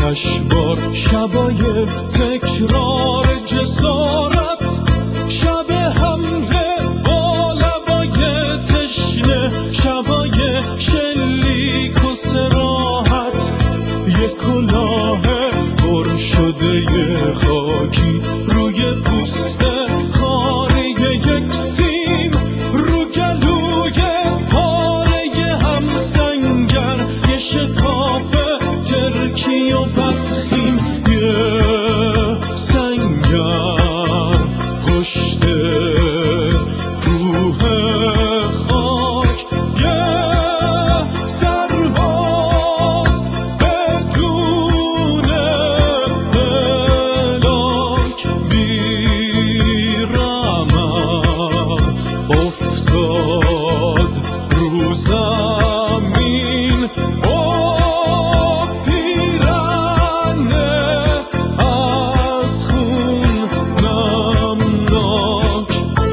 آتشبار، شبای تکرار جسارت، شب حمله با لبای تشنه، شبای شلیک و صراحت. یک کلاه پر شده خاکی روی پوست خاری یک سیم، رو گلوی پاره همسنگر یه شکاف ترکی و بدخیم، یه سنگر پشت کوه خاک، یه سرباز بدون ملاک بی‌رمق افتاد رو زمین. او پیرنه از خون نمناک،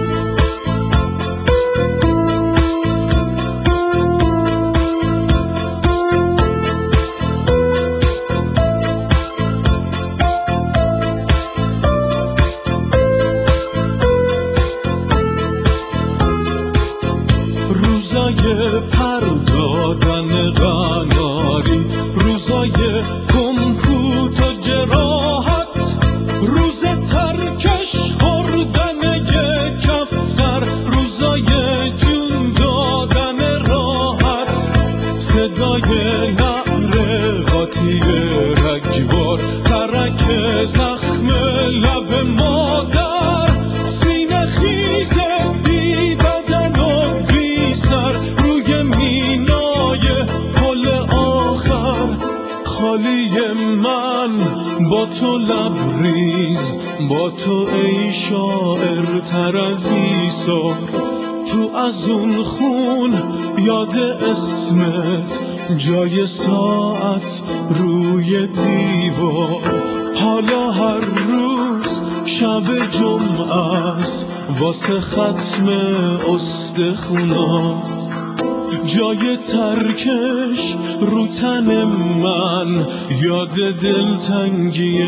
روزای پر دادن قناری، روزای کمپوت و جراحت، روز ترکش خوردن یک کفتر، روزای جون دادن راحت، صدای نعره قاطی رگبار، ترک زخم لب مادر، سینه خیز بی بدن و بی سر روی مینای پل آخر. خالی من با تو لبریز، با تو ای شاعر تر از ایثار، تو از اون خون یاد اسمت، جای ساعت روی دیوار. حالا هر روز شب جمعه است واسه ختم استخونات، جای ترکش رو تن من یاد دلتنگی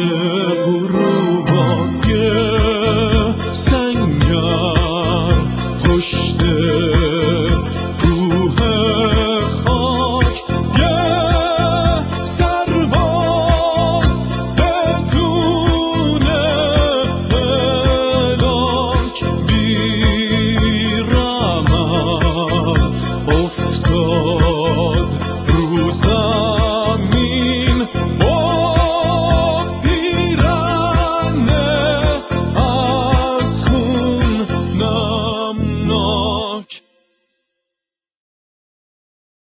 غروبات، یه سنگر پشت